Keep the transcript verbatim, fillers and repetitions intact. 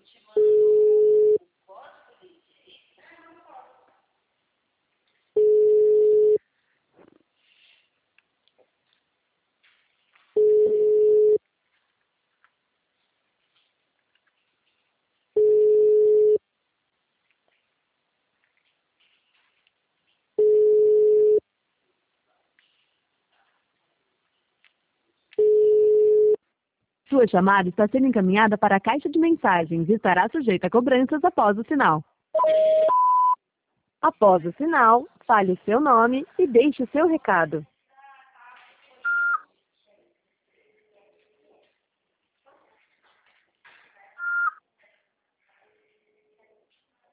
Sua chamada está sendo encaminhada para a caixa de mensagens e estará sujeita a cobranças após o sinal. Após o sinal, fale o seu nome e deixe o seu recado.